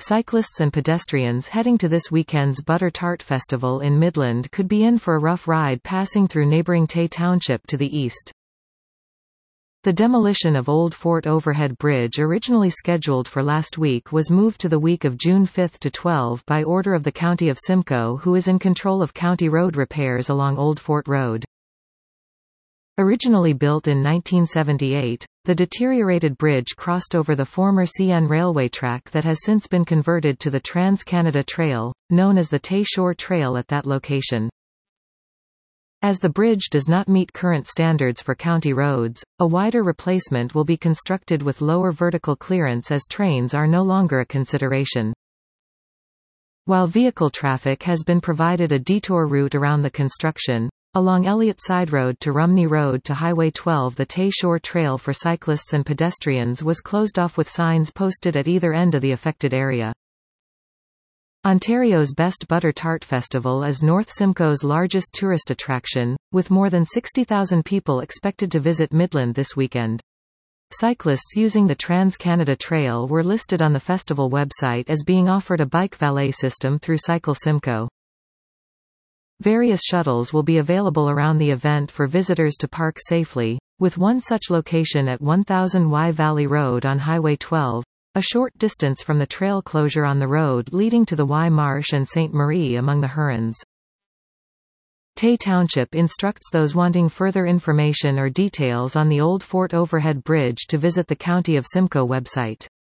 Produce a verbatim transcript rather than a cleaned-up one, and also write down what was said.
Cyclists and pedestrians heading to this weekend's Butter Tart Festival in Midland could be in for a rough ride passing through neighboring Tay Township to the east. The demolition of Old Fort Overhead Bridge, originally scheduled for last week, was moved to the week of June fifth to twelfth by order of the County of Simcoe, who is in control of county road repairs along Old Fort Road. Originally built in nineteen seventy-eight, the deteriorated bridge crossed over the former C N railway track that has since been converted to the Trans-Canada Trail, known as the Tay Shore Trail at that location. As the bridge does not meet current standards for county roads, a wider replacement will be constructed with lower vertical clearance as trains are no longer a consideration. While vehicle traffic has been provided a detour route around the construction, along Elliott Side Road to Rumney Road to Highway twelve, the Tay Shore Trail for cyclists and pedestrians was closed off with signs posted at either end of the affected area. Ontario's Best Butter Tart Festival is North Simcoe's largest tourist attraction, with more than sixty thousand people expected to visit Midland this weekend. Cyclists using the Trans-Canada Trail were listed on the festival website as being offered a bike valet system through Cycle Simcoe. Various shuttles will be available around the event for visitors to park safely, with one such location at one thousand Y Valley Road on Highway twelve, a short distance from the trail closure on the road leading to the Y Marsh and Sainte Marie among the Hurons. Tay Township instructs those wanting further information or details on the Old Fort Overhead Bridge to visit the County of Simcoe website.